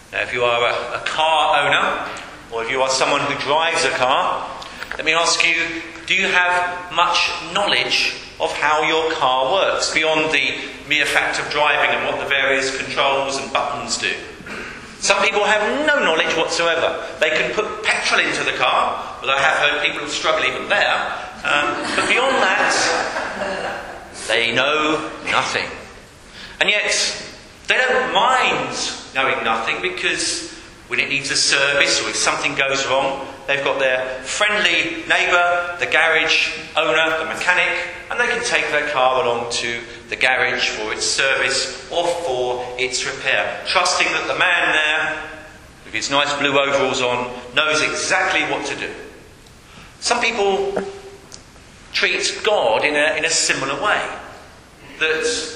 Now, if you are a car owner, or if you are someone who drives a car, let me ask you, do you have much knowledge of how your car works, beyond the mere fact of driving and what the various controls and buttons do? Some people have no knowledge whatsoever. They can put petrol into the car, but I have heard people struggle even there. But beyond that, they know nothing. And yet, they don't mind knowing nothing, because when it needs a service or if something goes wrong, they've got their friendly neighbour, the garage owner, the mechanic, and they can take their car along to the garage for its service or for its repair, trusting that the man there, with his nice blue overalls on, knows exactly what to do. Some people treat God in a similar way, that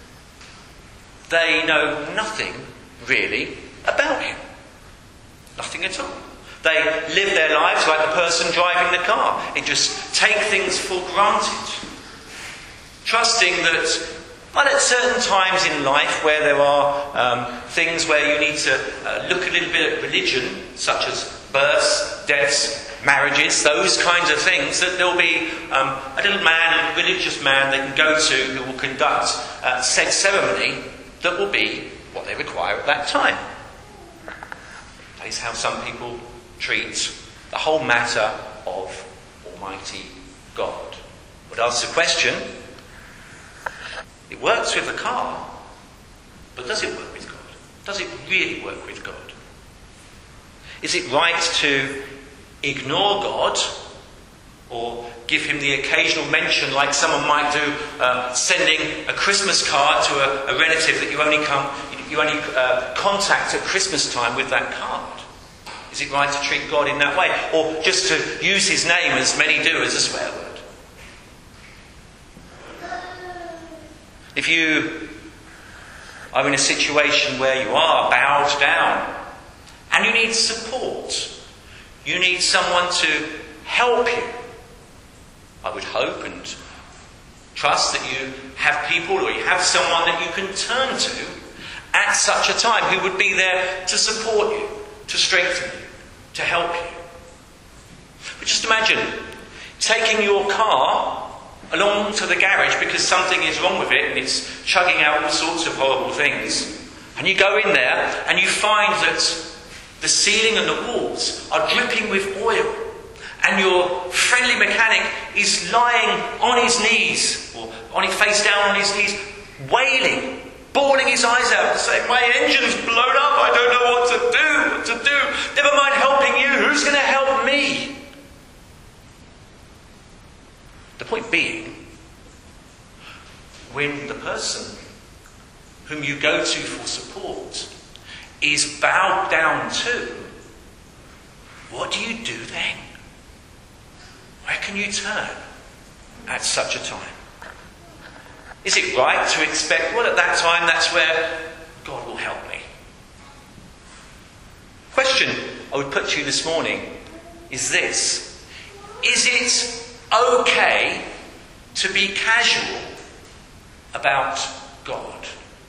they know nothing really about him. Nothing at all. They live their lives like the person driving the car and just take things for granted, trusting that, well, at certain times in life where there are things where you need to look a little bit at religion, such as births, deaths, marriages, those kinds of things, that there'll be a little man, a religious man they can go to who will conduct said ceremony that will be what they require at that time. That is how some people treat the whole matter of Almighty God. Would ask the question, it works with the car, but does it work with God? Does it really work with God? Is it right to ignore God, or give him the occasional mention, like someone might do, sending a Christmas card to a relative that you only contact at Christmas time with that card? Is it right to treat God in that way, or just to use his name, as many do, as a swear word? If you are in a situation where you are bowed down and you need support, you need someone to help you, I would hope and trust that you have people, or you have someone that you can turn to at such a time, who would be there to support you, to strengthen you, to help you. But just imagine taking your car along to the garage because something is wrong with it and it's chugging out all sorts of horrible things. And you go in there and you find that the ceiling and the walls are dripping with oil. And your friendly mechanic is lying on his knees, or on his face down on his knees, wailing, bawling his eyes out and saying, "My engine's blown up, I don't know what to do. Never mind helping you, who's going to help me?" The point being, when the person whom you go to for support is bowed down to, what do you do then? Where can you turn at such a time? Is it right to expect, well, at that time, that's where God will help me? Question I would put to you this morning is this: is it okay to be casual about God?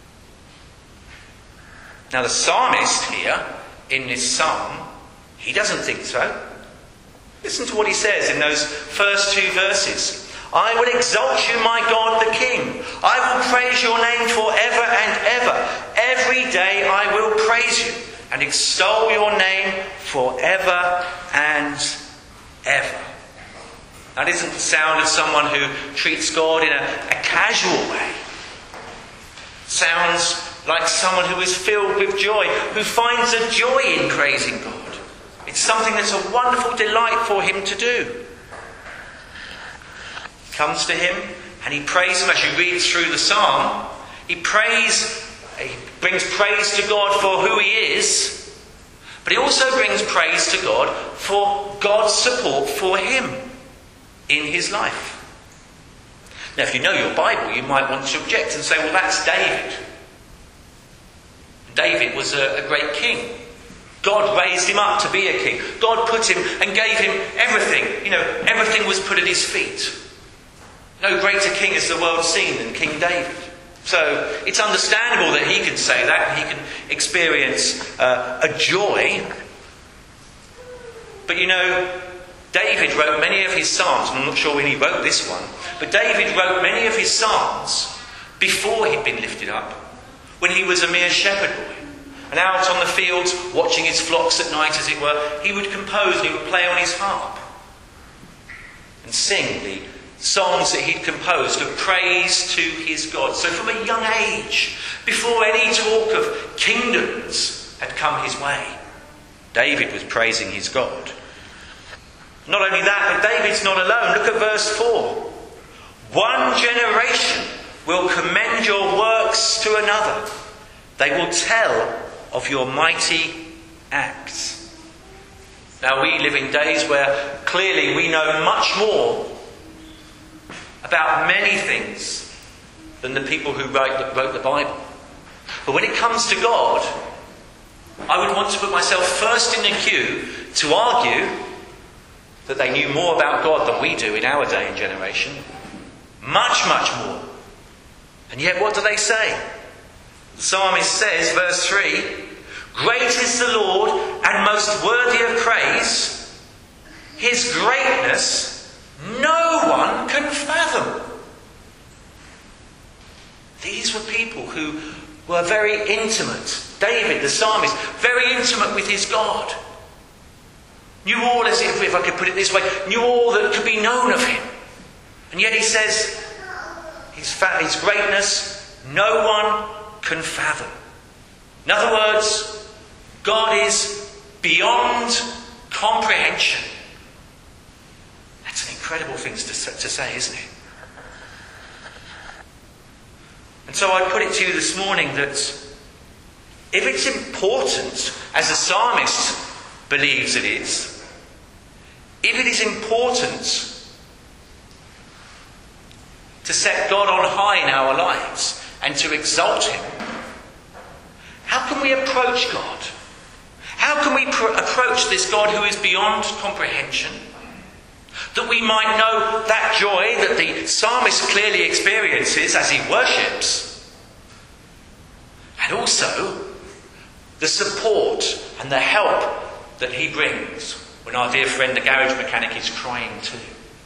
Now, the psalmist here, in this psalm, he doesn't think so. Listen to what he says in those first two verses. "I will exalt you, my God, the King. I will praise your name forever and ever. Every day I will praise you and extol your name forever and ever." That isn't the sound of someone who treats God in a casual way. It sounds like someone who is filled with joy, who finds a joy in praising God. It's something that's a wonderful delight for him to do. He comes to him and he praises him. As you read through the psalm, he brings praise to God for who he is, but he also brings praise to God for God's support for him in his life. Now, if you know your Bible, you might want to object and say, well, that's David. David was a great king. God raised him up to be a king. God put him and gave him everything. Everything was put at his feet. No greater king has the world seen than King David. So it's understandable that he can say that, and he can experience a joy. But you know, David wrote many of his psalms, and I'm not sure when he wrote this one, but David wrote many of his psalms before he'd been lifted up, when he was a mere shepherd boy. And out on the fields, watching his flocks at night, as it were, he would compose and he would play on his harp and sing the songs that he'd composed of praise to his God. So from a young age, before any talk of kingdoms had come his way, David was praising his God. Not only that, but David's not alone. Look at verse 4. One generation will commend your works to another. They will tell of your mighty acts. Now we live in days where clearly we know much more about many things than the people who wrote the Bible. But when it comes to God, I would want to put myself first in the queue to argue that they knew more about God than we do in our day and generation. Much, much more. And yet what do they say? The psalmist says, verse 3, "Great is the Lord and most worthy of praise. His greatness no one can fathom." These were people who were very intimate. David, the psalmist, very intimate with his God. Knew all, as if I could put it this way, knew all that could be known of him. And yet he says, his greatness no one can fathom. In other words, God is beyond comprehension. That's an incredible thing to say, isn't it? And so I put it to you this morning that if it's important, as the psalmist believes it is, if it is important to set God on high in our lives and to exalt him, how can we approach God? How can we approach this God who is beyond comprehension? That we might know that joy that the psalmist clearly experiences as he worships, and also the support and the help that he brings when our dear friend the garage mechanic is crying too.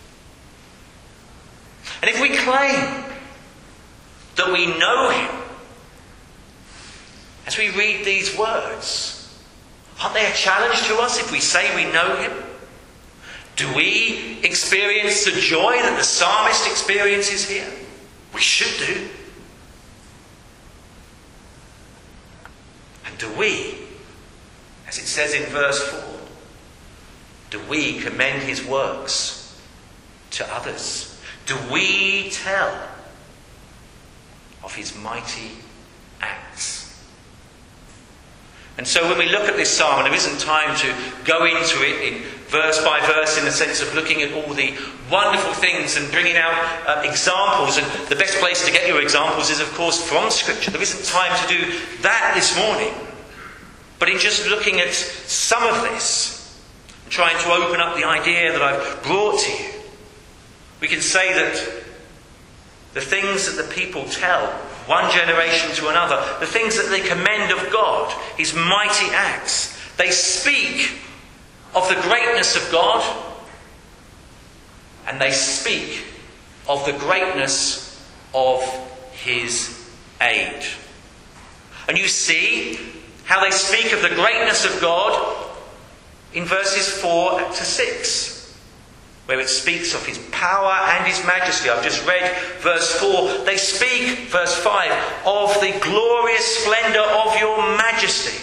And if we claim that we know him, as we read these words, aren't they a challenge to us if we say we know him? Do we experience the joy that the psalmist experiences here? We should do. And do we, as it says in verse 4, do we commend his works to others? Do we tell of his mighty acts? And so when we look at this psalm, and there isn't time to go into it in verse by verse in the sense of looking at all the wonderful things and bringing out examples, and the best place to get your examples is of course from Scripture. There isn't time to do that this morning. But in just looking at some of this, and trying to open up the idea that I've brought to you, we can say that the things that the people tell one generation to another, the things that they commend of God, his mighty acts, they speak of the greatness of God, and they speak of the greatness of his aid. And you see how they speak of the greatness of God in verses 4 to 6. Where it speaks of his power and his majesty. I've just read verse 4. They speak, verse 5, of the glorious splendour of your majesty.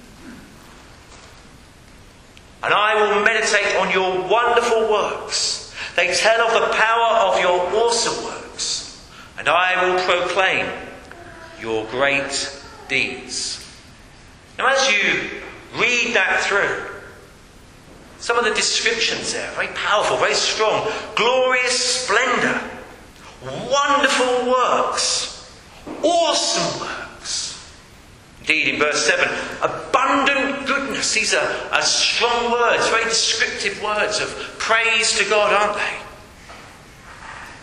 And I will meditate on your wonderful works. They tell of the power of your awesome works. And I will proclaim your great deeds. Now as you read that through, some of the descriptions there, very powerful, very strong. Glorious splendour, wonderful works, awesome works. Indeed, in verse 7, abundant goodness. These are strong words, very descriptive words of praise to God, aren't they?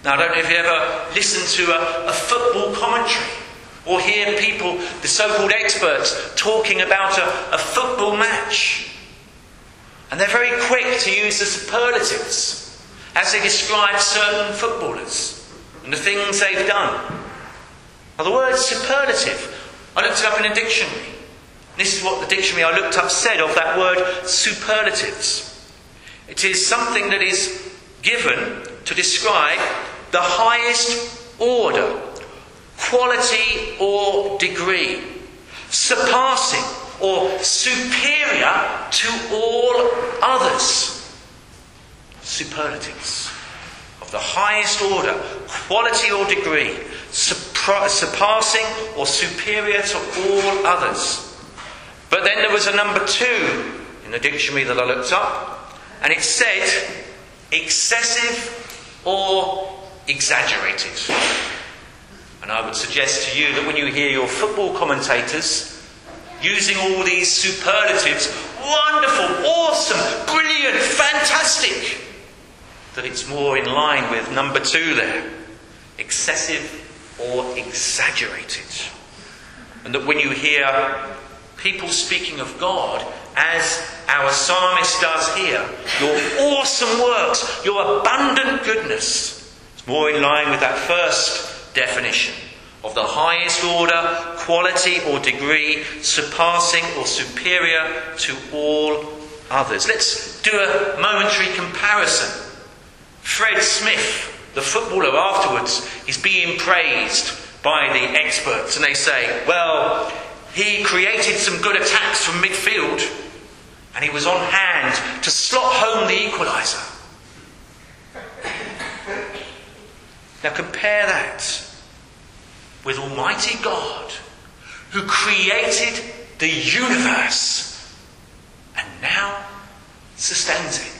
Now, I don't know if you ever listen to a football commentary or hear people, the so-called experts, talking about a football match. And they're very quick to use the superlatives as they describe certain footballers and the things they've done. Now, the word superlative, I looked it up in a dictionary. This is what the dictionary I looked up said of that word superlatives. It is something that is given to describe the highest order, quality or degree, surpassing or superior to all others. Superlatives of the highest order, quality or degree, surpassing or superior to all others. But then there was a number 2 in the dictionary that I looked up, and it said excessive or exaggerated. And I would suggest to you that when you hear your football commentators using all these superlatives, wonderful, awesome, brilliant, fantastic, that it's more in line with number 2 there, excessive or exaggerated. And that when you hear people speaking of God, as our psalmist does here, your awesome works, your abundant goodness, it's more in line with that first definition of the highest order, quality or degree, surpassing or superior to all others. Let's do a momentary comparison. Fred Smith, the footballer, afterwards is being praised by the experts, and they say, well, he created some good attacks from midfield, and he was on hand to slot home the equaliser. Now compare that with Almighty God, who created the universe and now sustains it.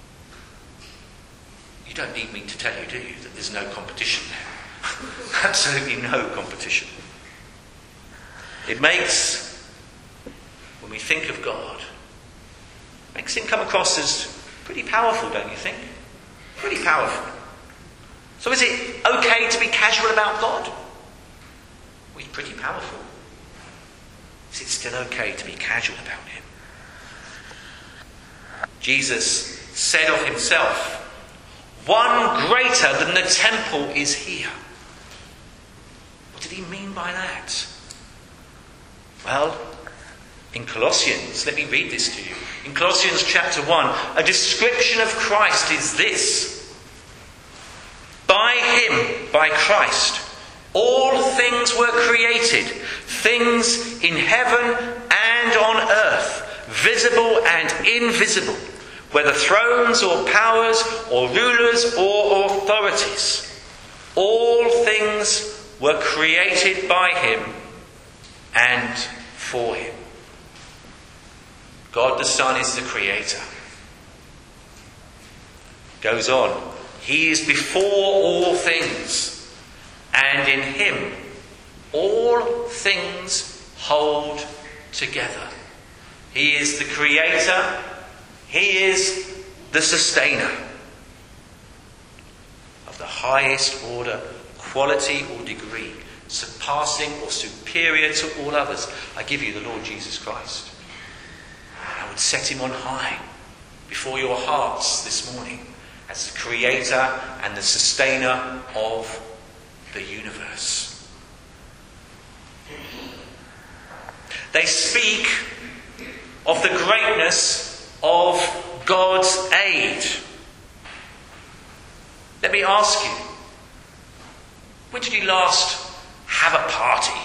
You don't need me to tell you, do you, that there's no competition there? Absolutely no competition. It makes, when we think of God, makes him come across as pretty powerful, don't you think? Pretty powerful. So is it okay to be casual about God? Well, he's pretty powerful. Is it still okay to be casual about him? Jesus said of himself, one greater than the temple is here. What did he mean by that? Well, in Colossians, let me read this to you. In Colossians chapter 1, a description of Christ is this. By him, by Christ, all things were created, things in heaven and on earth, visible and invisible, whether thrones or powers or rulers or authorities. All things were created by him and for him. God the Son is the creator. Goes on. He is before all things, and in him all things hold together. He is the creator. He is the sustainer of the highest order, quality or degree, surpassing or superior to all others. I give you the Lord Jesus Christ. I would set him on high before your hearts this morning as the creator and the sustainer of the universe. They speak of the greatness of God's aid. Let me ask you, when did you last have a party?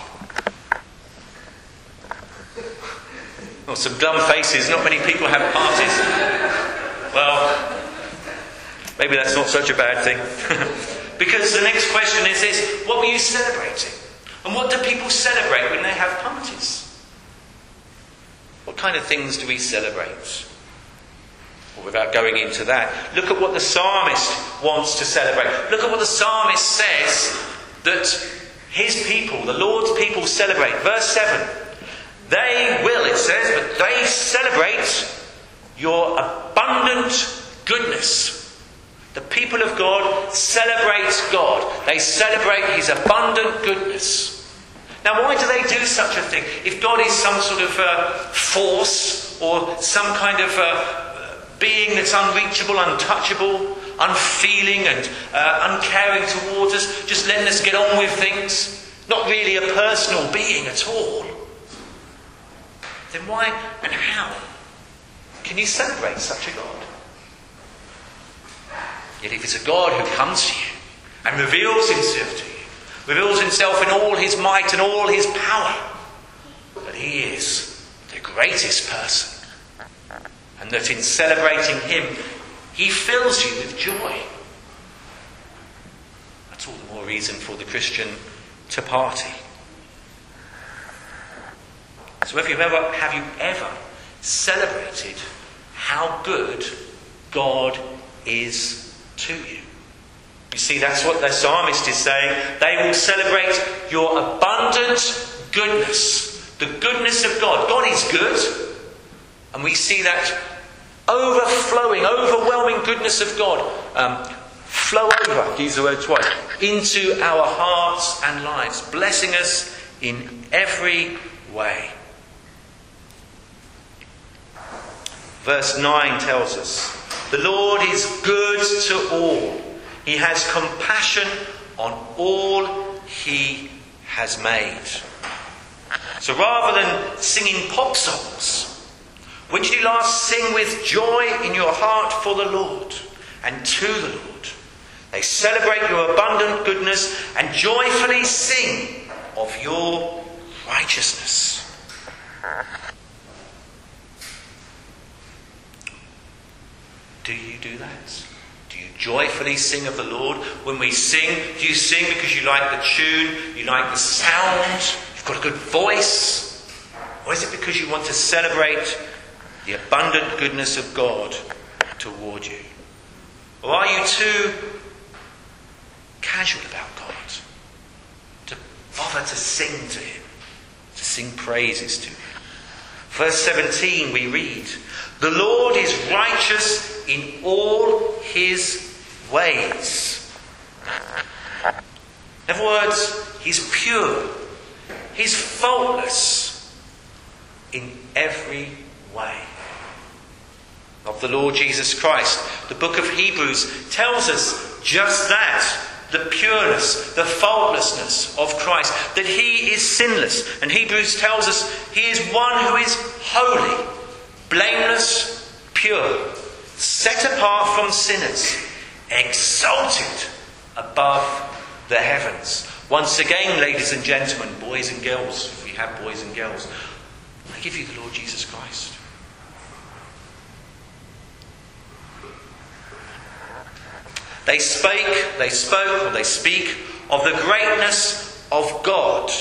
Well, some dumb faces, not many people have parties. Well, maybe that's not such a bad thing. Because the next question is this, what were you celebrating? And what do people celebrate when they have parties? What kind of things do we celebrate? Well, without going into that, look at what the psalmist wants to celebrate. Look at what the psalmist says that his people, the Lord's people, celebrate. Verse 7. They will, it says, but they celebrate your abundant goodness. The people of God celebrate God. They celebrate his abundant goodness. Now, why do they do such a thing? If God is some sort of force or some kind of being that's unreachable, untouchable, unfeeling and uncaring towards us, just letting us get on with things, not really a personal being at all, then why and how can you celebrate such a God? Yet if it's a God who comes to you and reveals himself to you, reveals himself in all his might and all his power, that he is the greatest person, and that in celebrating him, he fills you with joy, that's all the more reason for the Christian to party. So have you ever celebrated how good God is to you? You see, that's what the psalmist is saying. They will celebrate your abundant goodness. The goodness of God. God is good. And we see that overflowing, overwhelming goodness of God flow over, use the word twice, into our hearts and lives, blessing us in every way. Verse 9 tells us, the Lord is good to all. He has compassion on all he has made. So rather than singing pop songs, when did you last sing with joy in your heart for the Lord and to the Lord? They celebrate your abundant goodness and joyfully sing of your righteousness. Do you do that? Do you joyfully sing of the Lord? When we sing, do you sing because you like the tune, you like the sound, you've got a good voice? Or is it because you want to celebrate the abundant goodness of God toward you? Or are you too casual about God to bother to sing to him, to sing praises to him? Verse 17 we read, the Lord is righteous in all his ways. In other words, he's pure. He's faultless in every way. Of the Lord Jesus Christ, the book of Hebrews tells us just that. The pureness, the faultlessness of Christ. That he is sinless. And Hebrews tells us he is one who is holy, blameless, pure, set apart from sinners, exalted above the heavens. Once again, ladies and gentlemen, boys and girls, if we have boys and girls, I give you the Lord Jesus Christ. They speak of the greatness of God.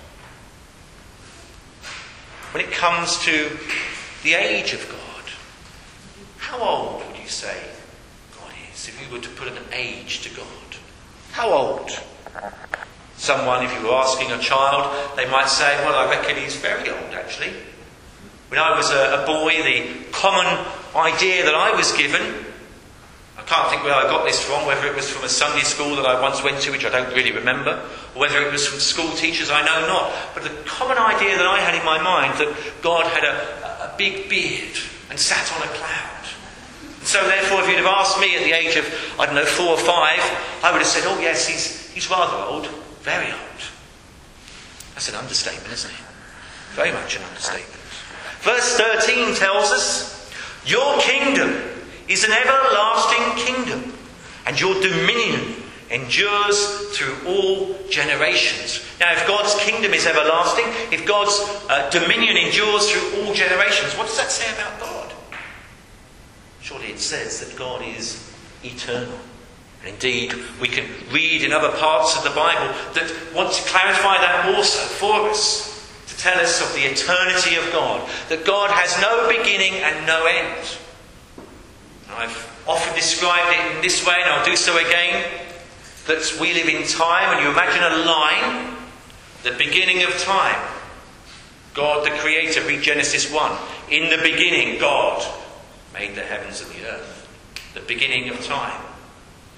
When it comes to the age of God, how old would you say God is? If you were to put an age to God, how old? Someone, if you were asking a child, they might say, well, I reckon he's very old actually. When I was a boy, the common idea that I was given, I can't think where I got this from, whether it was from a Sunday school that I once went to, which I don't really remember, or whether it was from school teachers, I know not. But the common idea that I had in my mind that God had a big beard and sat on a cloud. And so therefore, if you'd have asked me at the age of, 4 or 5, I would have said, oh yes, he's rather old, very old. That's an understatement, isn't it? Very much an understatement. Verse 13 tells us, your kingdom is an everlasting kingdom, and your dominion endures through all generations. Now, if God's kingdom is everlasting, if God's dominion endures through all generations, what does that say about God? Surely it says that God is eternal. And indeed, we can read in other parts of the Bible that want to clarify that also for us, to tell us of the eternity of God, that God has no beginning and no end. I've often described it in this way, and I'll do so again, that we live in time, and you imagine a line, the beginning of time. God the Creator, read Genesis 1. In the beginning, God made the heavens and the earth. The beginning of time.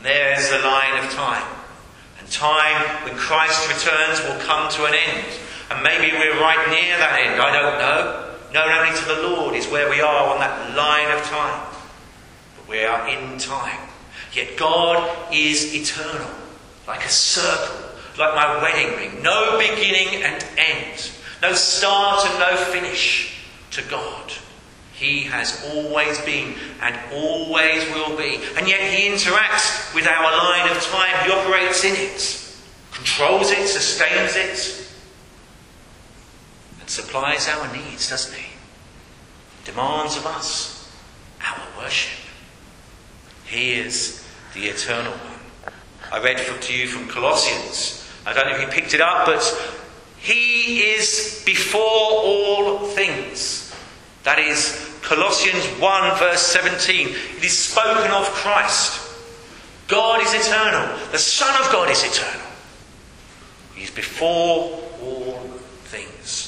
There's the line of time. And time, when Christ returns, will come to an end. And maybe we're right near that end. I don't know. Known only to the Lord is where we are on that line of time. But we are in time. Yet God is eternal, like a circle, like my wedding ring. No beginning and end. No start and no finish to God. He has always been and always will be. And yet he interacts with our line of time. He operates in it, controls it, sustains it, and supplies our needs, doesn't he? Demands of us our worship. He is the eternal one. I read to you from Colossians. I don't know if you picked it up, but he is before all things. That is Colossians 1 verse 17. It is spoken of Christ. God is eternal. The Son of God is eternal. He is before all things.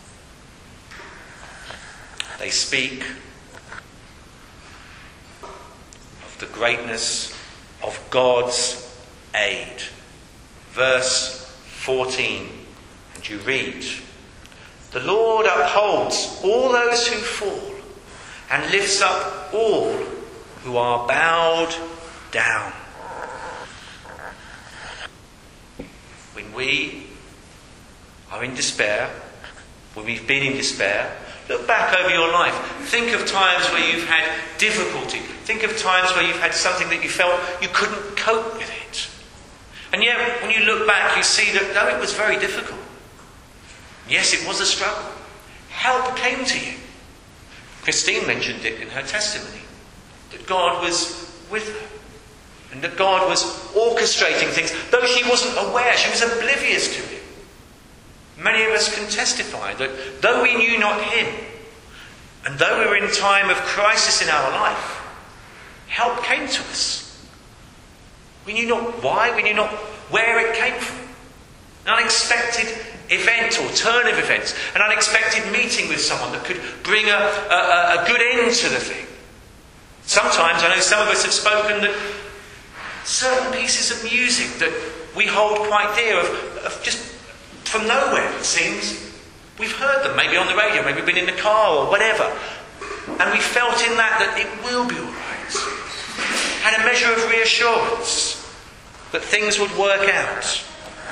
They speak of the greatness of God's aid. Verse 14. And you read, the Lord upholds all those who fall and lifts up all who are bowed down. When we are in despair, when we've been in despair, look back over your life. Think of times where you've had difficulty. Think of times where you've had something that you felt you couldn't cope with it. And yet, when you look back, you see that though it was very difficult, yes, it was a struggle, help came to you. Christine mentioned it in her testimony, that God was with her. And that God was orchestrating things, though she wasn't aware, she was oblivious to it. Many of us can testify that though we knew not him, and though we were in a time of crisis in our life, help came to us. We knew not why, we knew not where it came from. An unexpected event or turn of events, an unexpected meeting with someone that could bring a good end to the thing. Sometimes, I know some of us have spoken that certain pieces of music that we hold quite dear, of just from nowhere, it seems. We've heard them, maybe on the radio, maybe been in the car or whatever. And we felt in that it will be all right. Had a measure of reassurance that things would work out.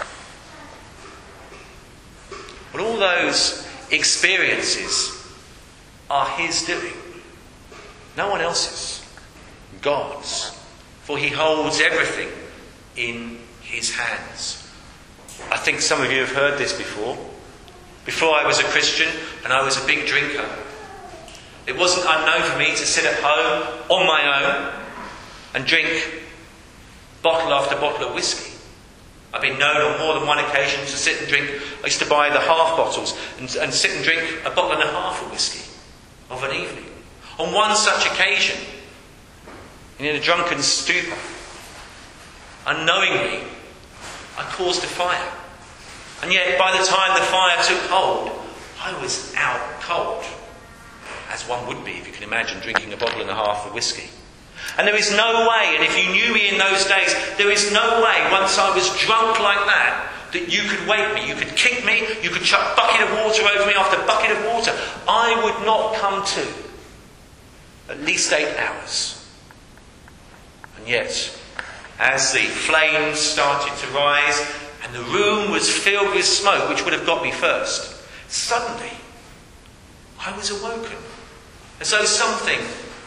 But all those experiences are his doing. No one else's. God's. For he holds everything in his hands. I think some of you have heard this before. Before I was a Christian and I was a big drinker, it wasn't unknown for me to sit at home on my own and drink bottle after bottle of whiskey. I've been known on more than one occasion to sit and drink. I used to buy the half bottles and sit and drink a bottle and a half of whiskey of an evening. On one such occasion, in a drunken stupor, unknowingly, I caused a fire. And yet, by the time the fire took hold, I was out cold. As one would be if you can imagine drinking a bottle and a half of whiskey. And there is no way, and if you knew me in those days, there is no way, once I was drunk like that you could wake me, you could kick me, you could chuck a bucket of water over me after bucket of water. I would not come to. At least 8 hours. And yet, as the flames started to rise and the room was filled with smoke, which would have got me first, suddenly I was awoken. As though something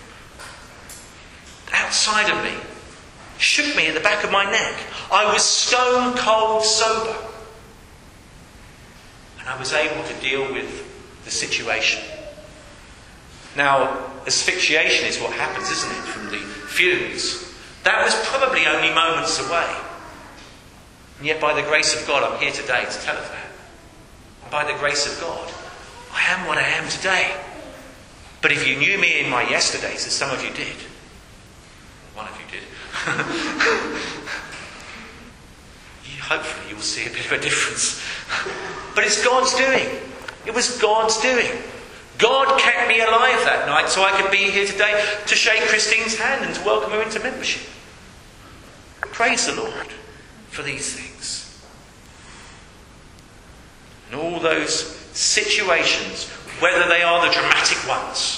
outside of me shook me in the back of my neck. I was stone cold sober. And I was able to deal with the situation. Now, asphyxiation is what happens, isn't it, from the fumes. That was probably only moments away. And yet by the grace of God, I'm here today to tell of that. And by the grace of God, I am what I am today. But if you knew me in my yesterdays, as some of you did, one of you did, hopefully you will see a bit of a difference. But it's God's doing. It was God's doing. God kept me alive that night so I could be here today to shake Christine's hand and to welcome her into membership. Praise the Lord for these things. And all those situations, whether they are the dramatic ones,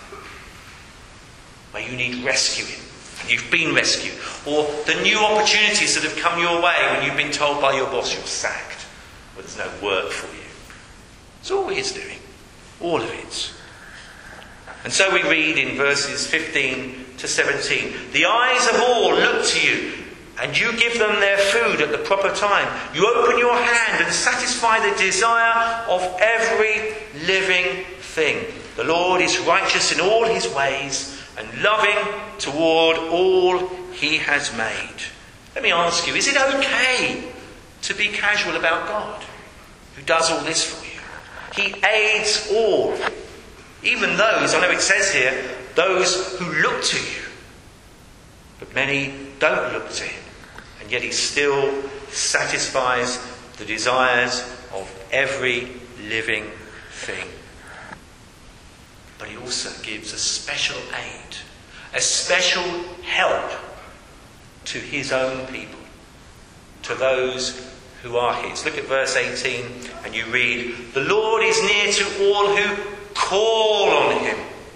where you need rescuing, and you've been rescued, or the new opportunities that have come your way when you've been told by your boss you're sacked, or there's no work for you. It's all He's doing. All of it. And so we read in verses 15 to 17, the eyes of all look to you, and you give them their food at the proper time. You open your hand and satisfy the desire of every living thing. The Lord is righteous in all His ways and loving toward all He has made. Let me ask you, is it okay to be casual about God, who does all this for you? He aids all, even those, I know it says here, those who look to you. But many don't look to Him, and yet He still satisfies the desires of every living thing. But He also gives a special aid, a special help to His own people, to those who are His. Look at verse 18 and you read, the Lord is near to all who call on Him.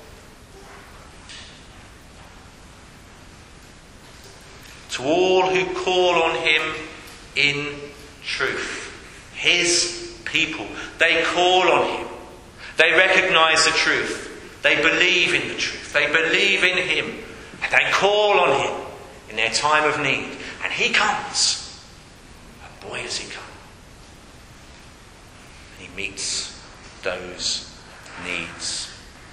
To all who call on Him in truth. His people. They call on Him. They recognise the truth. They believe in the truth. They believe in Him. And they call on Him in their time of need. And He comes. And boy, has He come. And He meets those needs.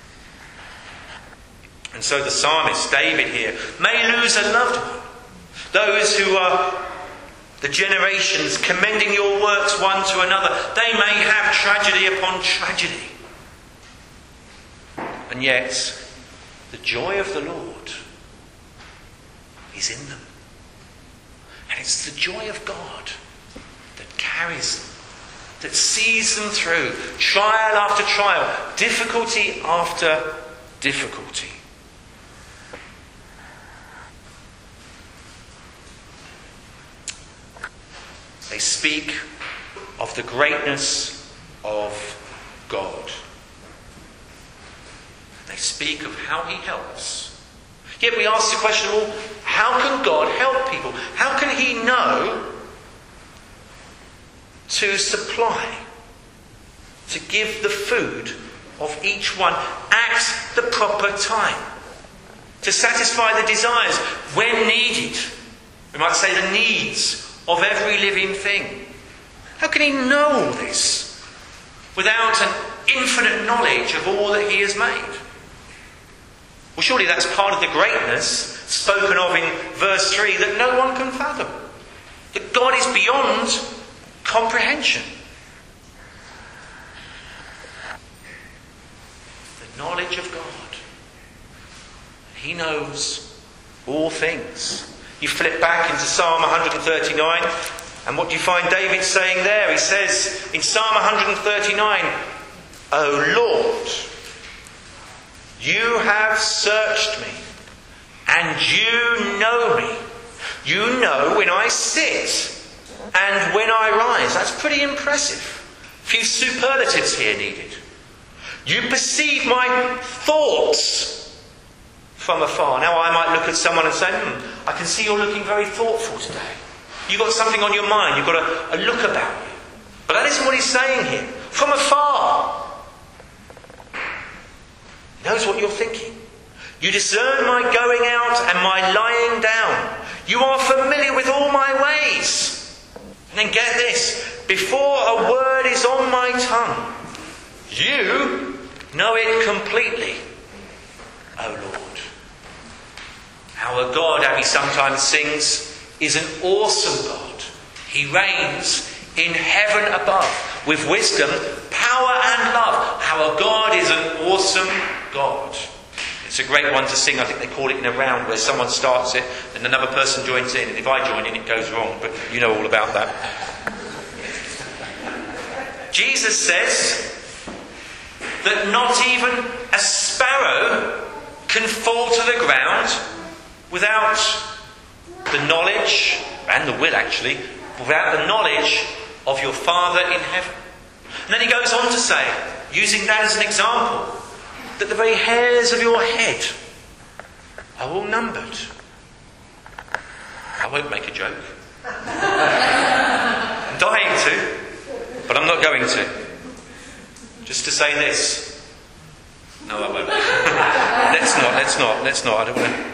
And so the psalmist, David here, may lose a loved one. Those who are the generations commending your works one to another, they may have tragedy upon tragedy. And yet, the joy of the Lord is in them. And it's the joy of God that carries them, that sees them through trial after trial, difficulty after difficulty. They speak of the greatness of God. They speak of how He helps. Yet we ask the question, well, how can God help people? How can He know to supply, to give the food of each one at the proper time, to satisfy the desires when needed? We might say the needs of every living thing. How can He know all this without an infinite knowledge of all that He has made? Well, surely that's part of the greatness spoken of in verse 3 that no one can fathom. That God is beyond comprehension. The knowledge of God. He knows all things. You flip back into Psalm 139, and what do you find David saying there? He says in Psalm 139, O Lord, you have searched me, and you know me. You know when I sit and when I rise. That's pretty impressive. A few superlatives here needed. You perceive my thoughts from afar. Now I might look at someone and say, I can see you're looking very thoughtful today. You've got something on your mind. You've got a look about you. But that isn't what he's saying here. From afar. He knows what you're thinking. You discern my going out and my lying down. You are familiar with all my ways. And then get this. Before a word is on my tongue, you know it completely, O Lord. Our God, Abby sometimes sings, is an awesome God. He reigns in heaven above with wisdom, power and love. Our God is an awesome God. It's a great one to sing. I think they call it in a round where someone starts it and another person joins in. And if I join in, it goes wrong. But you know all about that. Jesus says that not even a sparrow can fall to the ground without the knowledge, and the will actually, without the knowledge of your Father in heaven. And then he goes on to say, using that as an example, that the very hairs of your head are all numbered. I won't make a joke. I'm dying to, but I'm not going to. Just to say this. No, I won't. Let's not. I don't want to.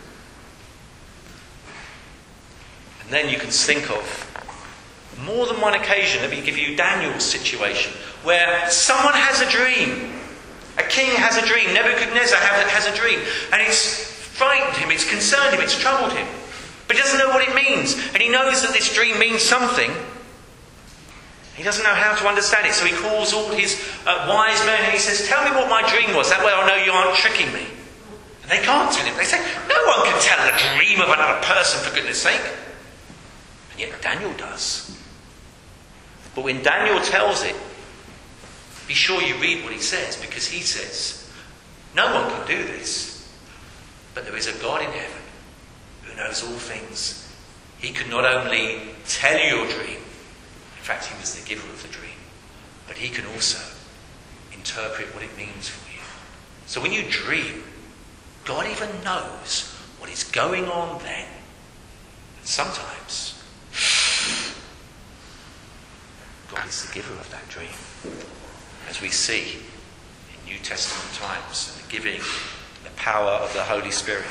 And then you can think of more than one occasion. Let me give you Daniel's situation, where someone has a dream. A king has a dream. Nebuchadnezzar has a dream. And it's frightened him, it's concerned him, it's troubled him. But he doesn't know what it means. And he knows that this dream means something. He doesn't know how to understand it. So he calls all his wise men and he says, tell me what my dream was. That way I'll know you aren't tricking me. And they can't tell him. They say, no one can tell the dream of another person, for goodness sake. And yet Daniel does. But when Daniel tells it, be sure you read what he says, because he says, no one can do this, but there is a God in heaven who knows all things. He can not only tell you your dream, in fact he was the giver of the dream, but he can also interpret what it means for you. So when you dream, God even knows what is going on then. And sometimes God is the giver of that dream, as we see in New Testament times, and the giving, the power of the Holy Spirit.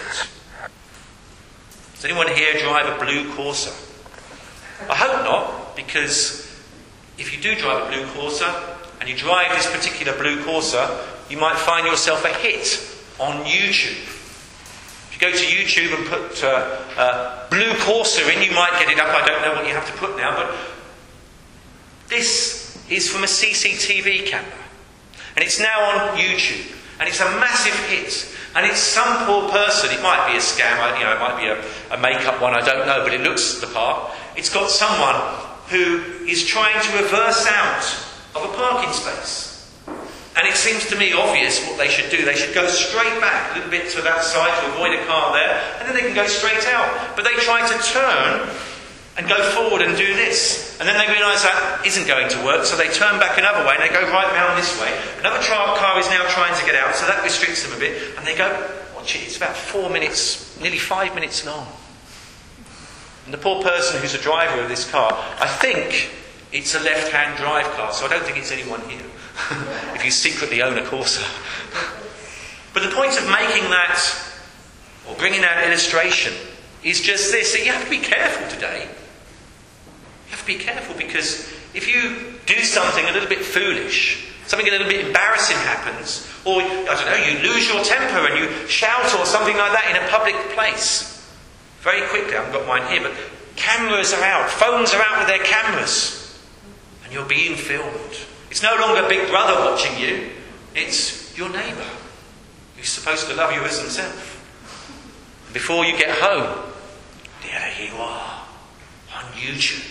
Does anyone here drive a blue Corsa? I hope not, because if you do drive a blue Corsa, and you drive this particular blue Corsa, you might find yourself a hit on YouTube. If you go to YouTube and put blue Corsa in, you might get it up. I don't know what you have to put now, but this is from a CCTV camera. And it's now on YouTube. And it's a massive hit. And it's some poor person, it might be a scam, it might be a make-up one, I don't know, but it looks the part. It's got someone who is trying to reverse out of a parking space. And it seems to me obvious what they should do. They should go straight back a little bit to that side to avoid a car there, and then they can go straight out. But they try to turn and go forward and do this. And then they realise that isn't going to work, so they turn back another way and they go right round this way. Another car is now trying to get out, so that restricts them a bit. And they go, watch it, it's about 4 minutes, nearly 5 minutes long. And the poor person who's a driver of this car, I think it's a left-hand drive car, so I don't think it's anyone here. If you secretly own a Corsa. But the point of making that, or bringing that illustration, is just this, that you have to be careful today. You have to be careful, because if you do something a little bit foolish, something a little bit embarrassing happens, or, you lose your temper and you shout or something like that in a public place, very quickly, I haven't got mine here, but cameras are out, phones are out with their cameras, and you're being filmed. It's no longer Big Brother watching you, it's your neighbour, who's supposed to love you as himself. Before you get home, there you are, on YouTube.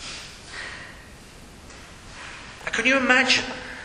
Now, can you imagine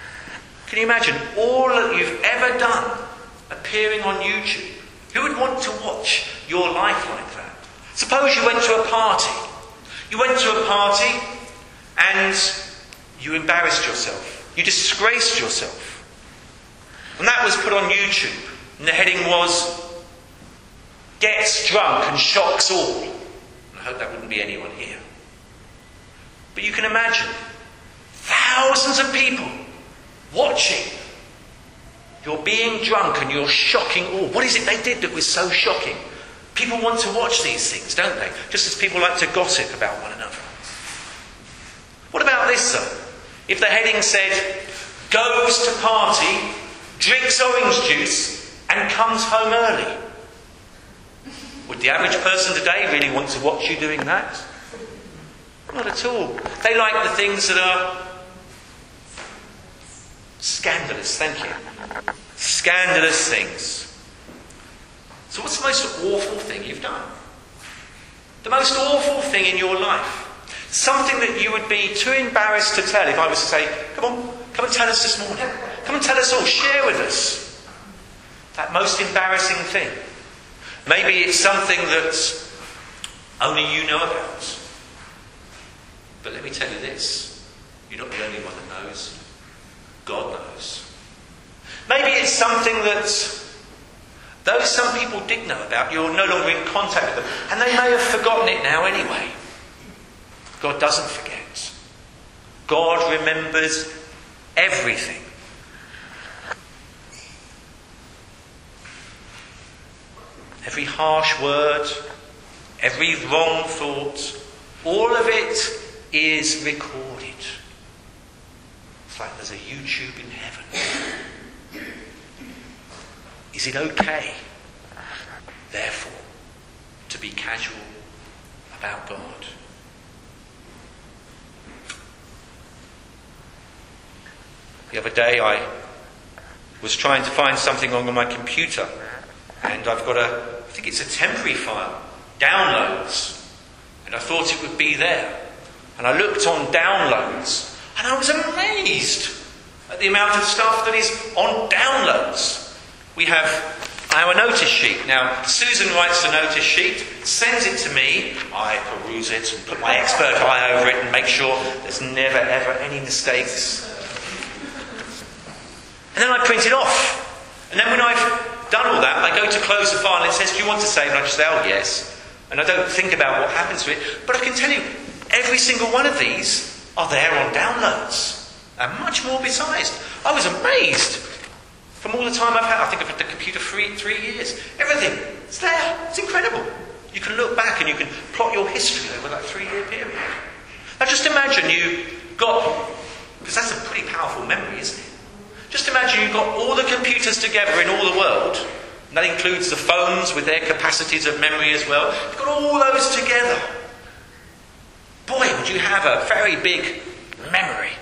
all that you've ever done appearing on YouTube? Who would want to watch your life like that? Suppose you went to a party. You went to a party and you embarrassed yourself. You disgraced yourself. And that was put on YouTube. And the heading was, "Gets drunk and shocks all." And I hope that wouldn't be anyone here. But you can imagine thousands of people watching. You're being drunk and you're shocking all. What is it they did that was so shocking? People want to watch these things, don't they? Just as people like to gossip about one another. What about this though? If the heading said, "Goes to party, drinks orange juice and comes home early." Would the average person today really want to watch you doing that? Not at all. They like the things that are scandalous, thank you. Scandalous things. So what's the most awful thing you've done? The most awful thing in your life. Something that you would be too embarrassed to tell if I was to say, come and tell us this morning. Come and tell us all, share with us. That most embarrassing thing. Maybe it's something that only you know about. But let me tell you this, you're not the only one that knows. God knows. Maybe it's something that though some people did know about, you're no longer in contact with them, and they may have forgotten it now anyway. God doesn't forget. God remembers everything. Every harsh word, every wrong thought, all of it is recorded. It's like there's a YouTube in heaven. Is it okay, therefore, to be casual about God? The other day I was trying to find something on my computer, and I've got I think it's a temporary file, downloads, and I thought it would be there. And I looked on downloads, and I was amazed at the amount of stuff that is on downloads. We have our notice sheet. Now, Susan writes the notice sheet, sends it to me, I peruse it and put my expert eye over it and make sure there's never ever any mistakes. And then I print it off. And then when I've done all that, I go to close the file and it says, do you want to save? And I just say, oh yes. And I don't think about what happens to it. But I can tell you, every single one of these are there on downloads. And much more besides. I was amazed. From all the time I've had, I think I've had the computer for 3 years. Everything, it's there. It's incredible. You can look back and you can plot your history over that 3-year period. Now just imagine you got, because that's a pretty powerful memory, isn't it? Just imagine you've got all the computers together in all the world, and that includes the phones with their capacities of memory as well. You've got all those together. Boy, would you have a very big memory.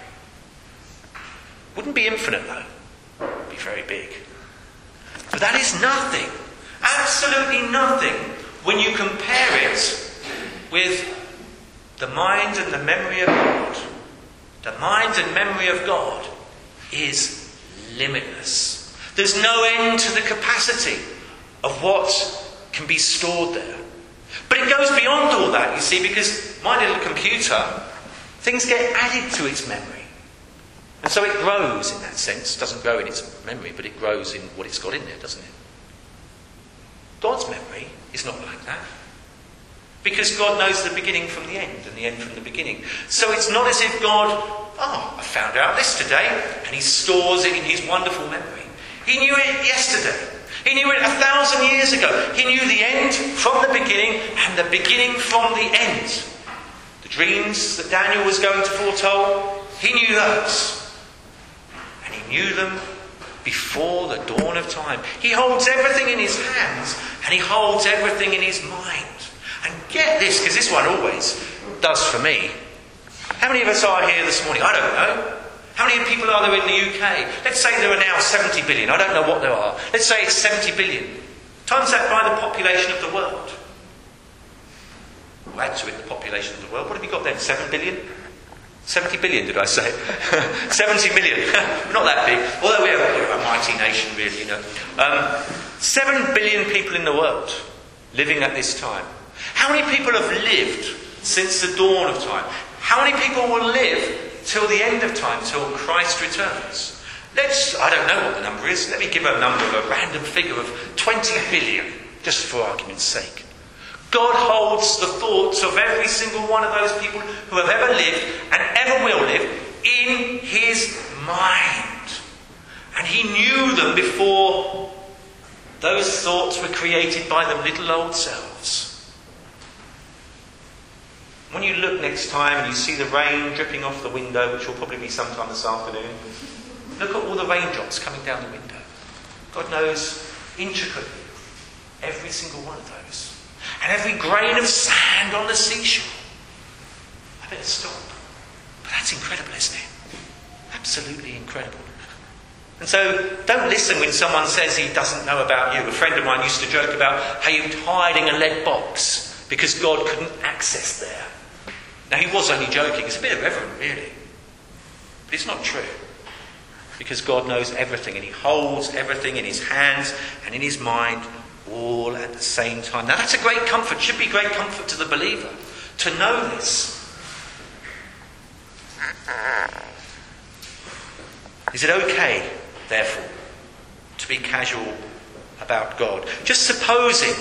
Wouldn't be infinite though. Be very big. But that is nothing, absolutely nothing, when you compare it with the mind and the memory of God. The mind and memory of God is limitless. There's no end to the capacity of what can be stored there. But it goes beyond all that, you see, because my little computer, things get added to its memory. And so it grows in that sense. It doesn't grow in its memory, but it grows in what it's got in there, doesn't it? God's memory is not like that. Because God knows the beginning from the end and the end from the beginning. So it's not as if God, I found out this today, and he stores it in his wonderful memory. He knew it yesterday. He knew it 1,000 years ago. He knew the end from the beginning and the beginning from the end. The dreams that Daniel was going to foretold, he knew those. And he knew them before the dawn of time. He holds everything in his hands and he holds everything in his mind. And get this, because this one always does for me. How many of us are here this morning? I don't know. How many people are there in the UK? Let's say there are now 70 billion. I don't know what there are. Let's say it's 70 billion. Times that by the population of the world. We'll add to it the population of the world. What have you got then? 7 billion? 70 billion, did I say? 70 million. Not that big. Although we're a mighty nation, really, you know. 7 billion people in the world living at this time. How many people have lived since the dawn of time? How many people will live till the end of time, till Christ returns? I don't know what the number is. Let me give a number, a random figure of 20 billion, just for argument's sake. God holds the thoughts of every single one of those people who have ever lived and ever will live in his mind. And he knew them before those thoughts were created by them little old selves. When you look next time and you see the rain dripping off the window, which will probably be sometime this afternoon, look at all the raindrops coming down the window. God knows intricately every single one of those. And every grain of sand on the seashore. I better stop. But that's incredible, isn't it? Absolutely incredible. And so, don't listen when someone says he doesn't know about you. A friend of mine used to joke about how you're hiding a lead box because God couldn't access there. Now, he was only joking. It's a bit irreverent, really. But it's not true. Because God knows everything and he holds everything in his hands and in his mind all at the same time. Now that's a great comfort, should be great comfort to the believer, to know this. Is it okay, therefore, to be casual about God? Just supposing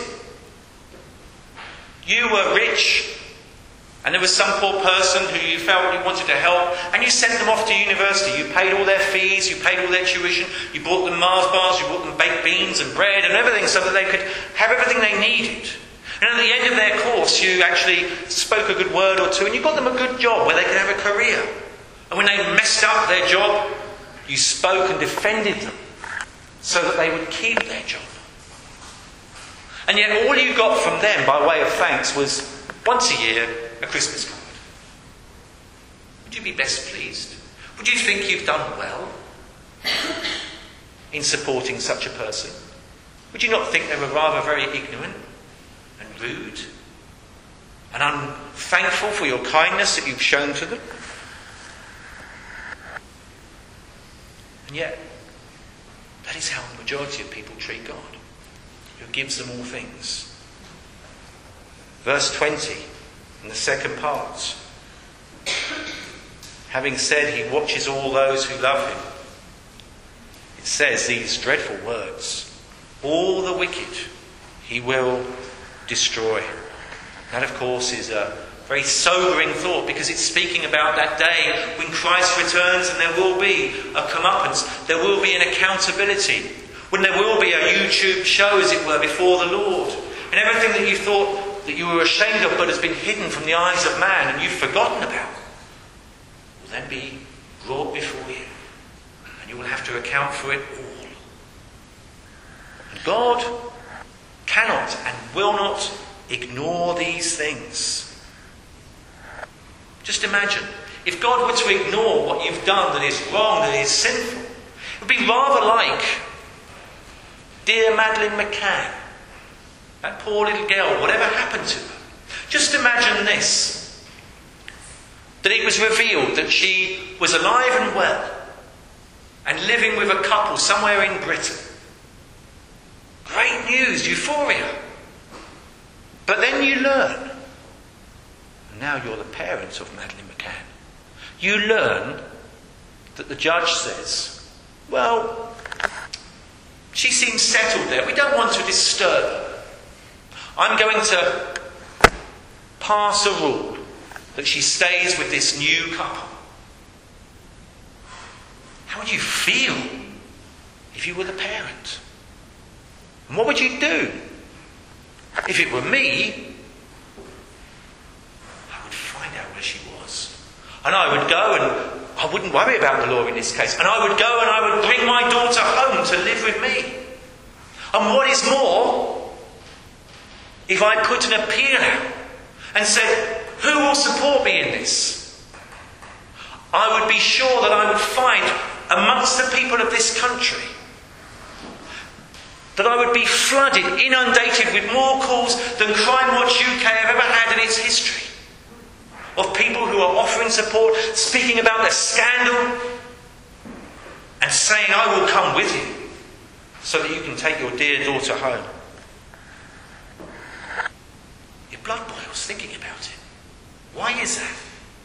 you were rich and there was some poor person who you felt you wanted to help, and you sent them off to university. You paid all their fees, you paid all their tuition, you bought them Mars bars, you bought them baked beans and bread and everything so that they could have everything they needed. And at the end of their course, you actually spoke a good word or two and you got them a good job where they could have a career. And when they messed up their job, you spoke and defended them so that they would keep their job. And yet all you got from them by way of thanks was once a year a Christmas card. Would you be best pleased? Would you think you've done well in supporting such a person? Would you not think they were rather very ignorant and rude and unthankful for your kindness that you've shown to them? And yet, that is how the majority of people treat God, who gives them all things. Verse 20, in the second part. Having said he watches all those who love him, it says these dreadful words: all the wicked he will destroy. That, of course, is a very sobering thought, because it's speaking about that day when Christ returns and there will be a comeuppance, there will be an accountability, when there will be a YouTube show, as it were, before the Lord. And everything that you thought that you were ashamed of but has been hidden from the eyes of man and you've forgotten about will then be brought before you. And you will have to account for it all. And God cannot and will not ignore these things. Just imagine, if God were to ignore what you've done that is wrong, that is sinful, it would be rather like dear Madeleine McCann, that poor little girl, whatever happened to her. Just imagine this, that it was revealed that she was alive and well and living with a couple somewhere in Britain. Great news, euphoria. But then you learn, and now you're the parents of Madeleine McCann, you learn that the judge says, well, she seems settled there, we don't want to disturb her. I'm going to pass a rule that she stays with this new couple. How would you feel if you were the parent? And what would you do? If it were me, I would find out where she was. And I would go, and I wouldn't worry about the law in this case. And I would go and I would bring my daughter home to live with me. And what is more, if I put an appeal out and said, who will support me in this? I would be sure that I would find amongst the people of this country that I would be flooded, inundated with more calls than Crime Watch UK have ever had in its history, of people who are offering support, speaking about the scandal and saying, I will come with you so that you can take your dear daughter home. Your blood boils thinking about it. Why is that?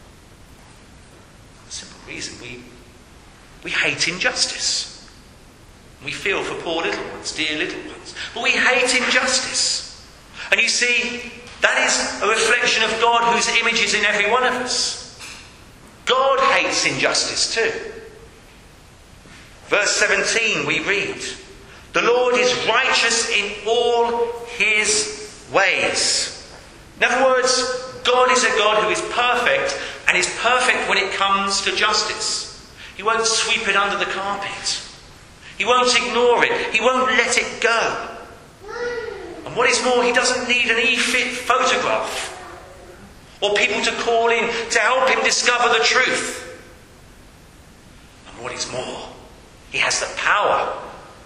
A simple reason. We hate injustice. We feel for poor little ones, dear little ones. But we hate injustice. And you see, that is a reflection of God whose image is in every one of us. God hates injustice too. Verse 17 we read, the Lord is righteous in all his ways. In other words, God is a God who is perfect, and is perfect when it comes to justice. He won't sweep it under the carpet. He won't ignore it. He won't let it go. And what is more, he doesn't need an e-fit photograph or people to call in to help him discover the truth. And what is more, he has the power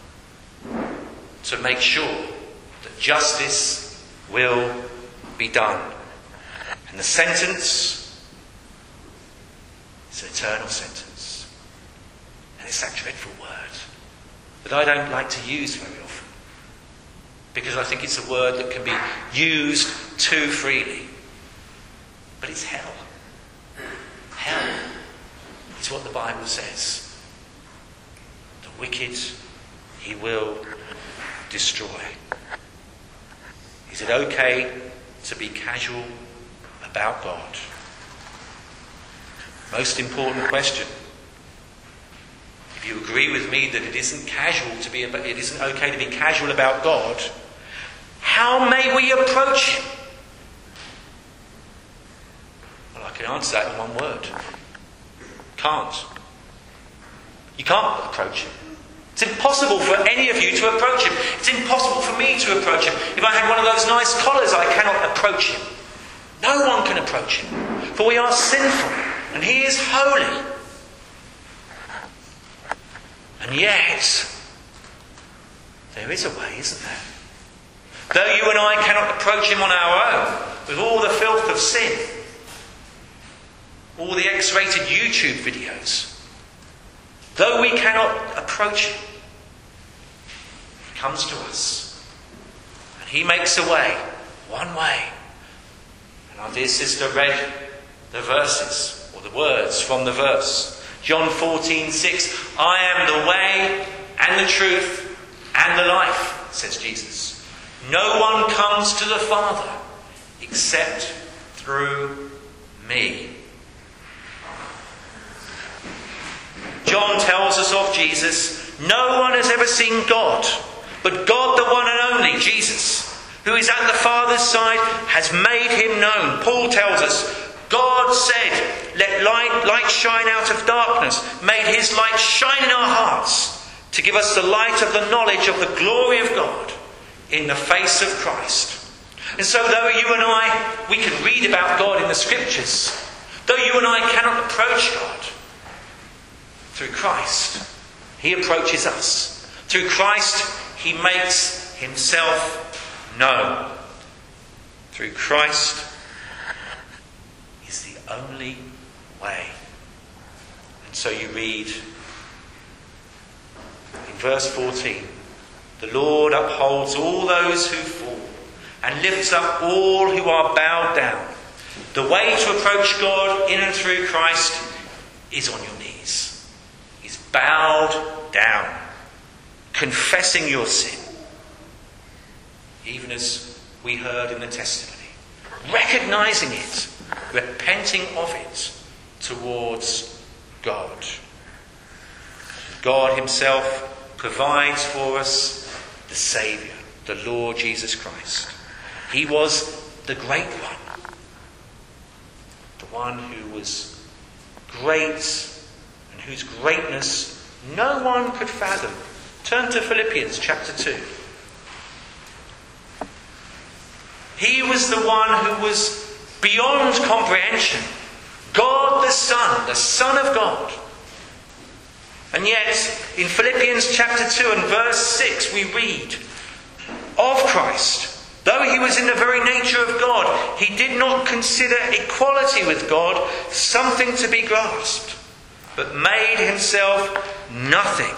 to make sure that justice will be done. And the sentence is an eternal sentence. And it's that dreadful word that I don't like to use very often. because I think it's a word that can be used too freely. But it's hell. Hell is what the Bible says. The wicked he will destroy. Is it okay to be casual about God? Most important question. If you agree with me that it isn't okay to be casual about God, how may we approach him? Well, I can answer that in one word. Can't. You can't approach him. It's impossible for any of you to approach him. It's impossible for me to approach him. If I had one of those nice collars, I cannot approach him. No one can approach him. For we are sinful, and he is holy. And yet, there is a way, isn't there? Though you and I cannot approach him on our own, with all the filth of sin, all the X-rated YouTube videos, though we cannot approach him, he comes to us. And he makes a way, one way. And our dear sister read the verses, or the words from the verse. John 14:6, I am the way and the truth and the life, says Jesus. No one comes to the Father except through me. John tells us of Jesus, no one has ever seen God, but God, the one and only, Jesus, who is at the Father's side, has made him known. Paul tells us, God said, let light shine out of darkness, made his light shine in our hearts, to give us the light of the knowledge of the glory of God in the face of Christ. And so though you and I, we can read about God in the Scriptures, though you and I cannot approach God, through Christ, he approaches us. Through Christ, he makes himself known. Through Christ is the only way. And so you read in verse 14, the Lord upholds all those who fall and lifts up all who are bowed down. The way to approach God in and through Christ is on your knees. Is bowed down, confessing your sin, even as we heard in the testimony, recognizing it, repenting of it towards God. God himself provides for us the Saviour, the Lord Jesus Christ. He was the great one, the one who was great, whose greatness no one could fathom. Turn to Philippians chapter 2. He was the one who was beyond comprehension. God the Son of God. And yet, in Philippians chapter 2 and verse 6, we read of Christ. Though he was in the very nature of God, he did not consider equality with God something to be grasped, but made himself nothing,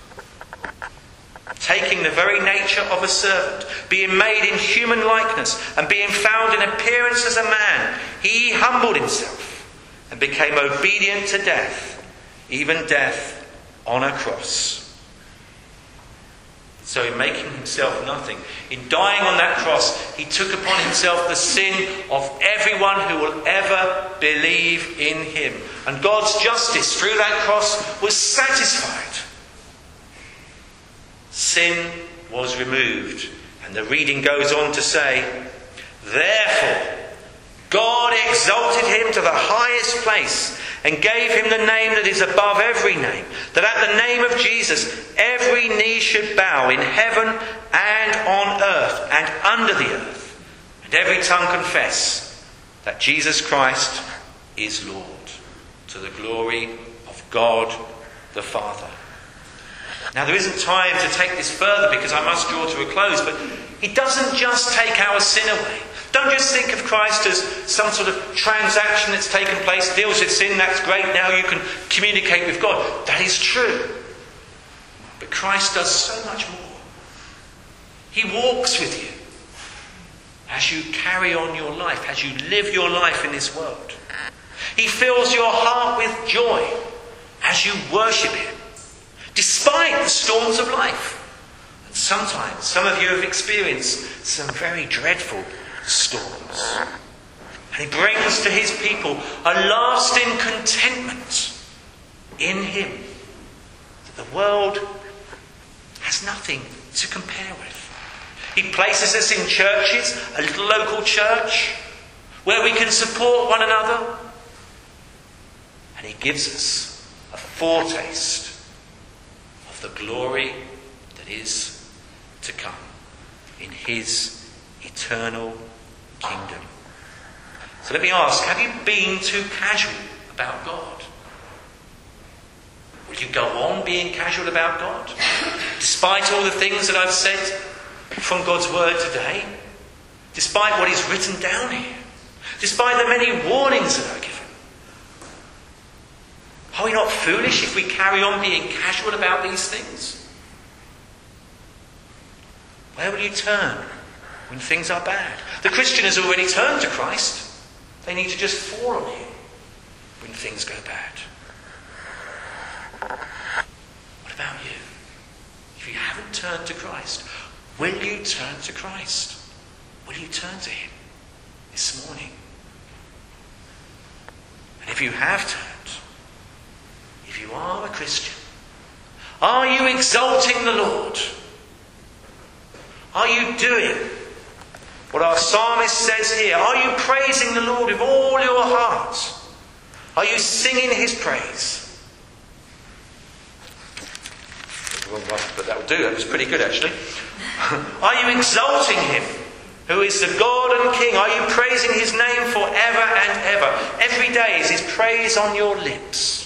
taking the very nature of a servant, being made in human likeness, and being found in appearance as a man, he humbled himself and became obedient to death, even death on a cross. So in making himself nothing, in dying on that cross, he took upon himself the sin of everyone who will ever believe in him. And God's justice through that cross was satisfied. Sin was removed. And the reading goes on to say, therefore, God exalted him to the highest place and gave him the name that is above every name, that at the name of Jesus every knee should bow in heaven and on earth and under the earth, and every tongue confess that Jesus Christ is Lord, to the glory of God the Father. Now there isn't time to take this further because I must draw to a close, but he doesn't just take our sin away. Don't just think of Christ as some sort of transaction that's taken place, deals with sin, that's great, now you can communicate with God. That is true. But Christ does so much more. He walks with you as you carry on your life, as you live your life in this world. He fills your heart with joy as you worship him, despite the storms of life. And sometimes, some of you have experienced some very dreadful storms. And he brings to his people a lasting contentment in him that the world has nothing to compare with. He places us in churches, a little local church, where we can support one another. And he gives us a foretaste of the glory that is to come in his eternal kingdom. So let me ask, have you been too casual about God? Will you go on being casual about God? Despite all the things that I've said from God's word today, despite what is written down here, despite the many warnings that are given, are we not foolish if we carry on being casual about these things? Where will you turn when things are bad? The Christian has already turned to Christ. They need to just fall on him when things go bad. What about you? If you haven't turned to Christ, will you turn to Christ? Will you turn to him this morning? And if you have turned, if you are a Christian, are you exalting the Lord? Are you doing what our psalmist says here? Are you praising the Lord with all your heart? Are you singing his praise? But that will do. That was pretty good, actually. Are you exalting him, who is the God and King? Are you praising his name forever and ever? Every day is his praise on your lips.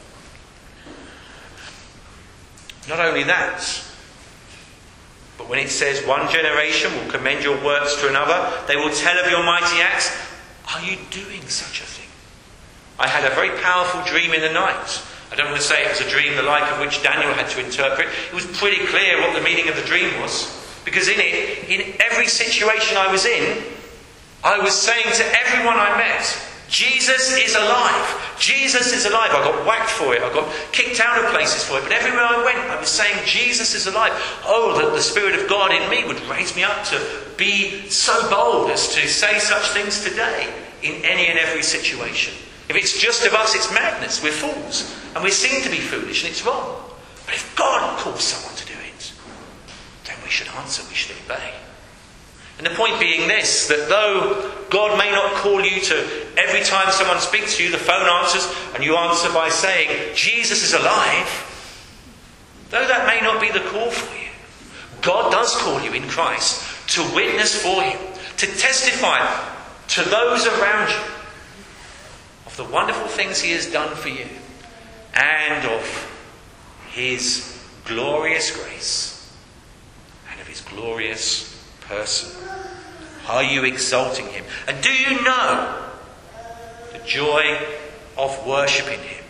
Not only that, but when it says one generation will commend your works to another, they will tell of your mighty acts. Are you doing such a thing? I had a very powerful dream in the night. I don't want to say it was a dream the like of which Daniel had to interpret. It was pretty clear what the meaning of the dream was. Because in it, in every situation I was in, I was saying to everyone I met, Jesus is alive. Jesus is alive. I got whacked for it. I got kicked out of places for it. But everywhere I went, I was saying Jesus is alive. Oh, that the Spirit of God in me would raise me up to be so bold as to say such things today in any and every situation. If it's just of us, it's madness. We're fools. And we seem to be foolish and it's wrong. But if God calls someone to do it, then we should answer, we should obey. And the point being this, that though God may not call you to, every time someone speaks to you, the phone answers and you answer by saying, Jesus is alive, though that may not be the call for you, God does call you in Christ to witness for him, to testify to those around you of the wonderful things he has done for you and of his glorious grace and of his glorious person. Are you exalting him? And do you know the joy of worshipping him?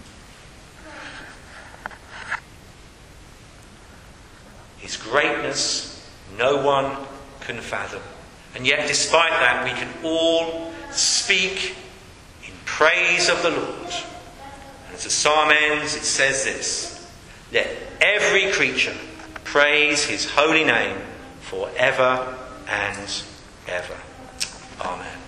His greatness no one can fathom. And yet despite that we can all speak in praise of the Lord. And as the psalm ends, it says this: let every creature praise his holy name forever and ever. Amen.